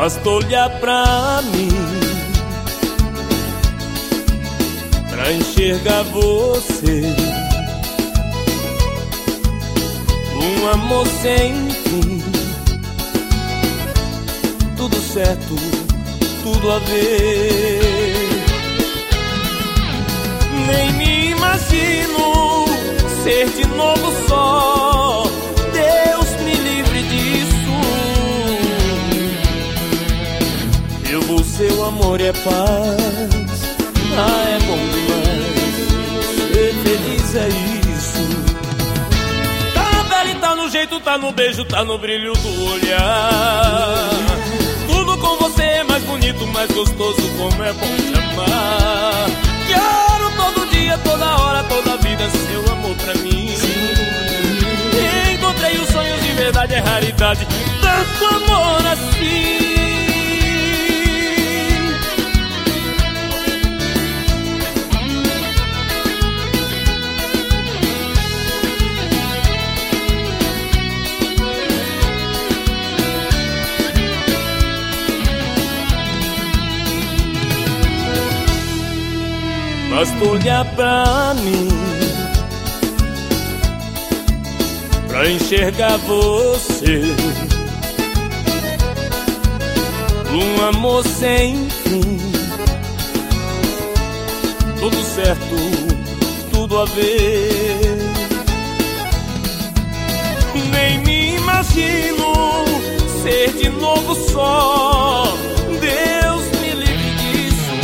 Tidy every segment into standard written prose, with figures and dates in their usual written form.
Basta olhar pra mim pra enxergar você, um amor sem fim, tudo certo, tudo a ver. Nem me imagino ser de novo só, Deus me livre disso. Eu vou ser o amor e a paz. Ah, é bom demais, ser feliz é isso. Tá na pele, tá no jeito, tá no beijo, tá no brilho do olhar. Tudo com você é mais bonito, mais gostoso, como é bom te amar. Quero todo dia, toda hora, toda vida, seu amor pra mim. Encontrei os sonhos de verdade, é raridade, tanto amor assim. Basta olhar pra mim pra enxergar você, um amor sem fim, tudo certo, tudo a ver. Nem me imagino ser de novo só, Deus me livre disso.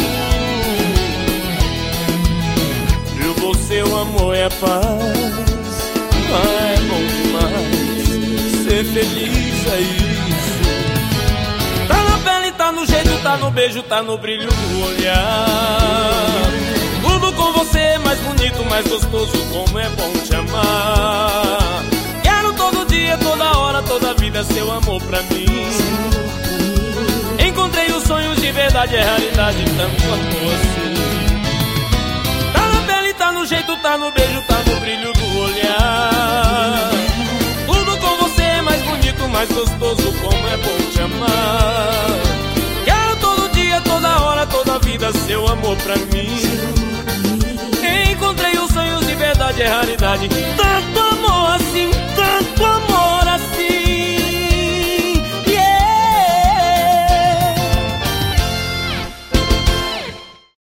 Eu vou ser o amor e a paz. Ah, é bom demais, ser feliz é isso. Tá na pele, tá no jeito, tá no beijo, tá no brilho do olhar. Tudo com você é mais bonito, mais gostoso, como é bom te amar. Quero todo dia, toda hora, toda vida, seu amor pra mim. Encontrei os sonhos de verdade, é raridade, tanto amor assim. Tá na pele, tá no jeito, tá no beijo, tá no brilho do olhar. Tudo com você é mais bonito, mais gostoso, como é bom te amar. Quero todo dia, toda hora, toda vida, seu amor pra mim. Encontrei os sonhos de verdade, é raridade, tanto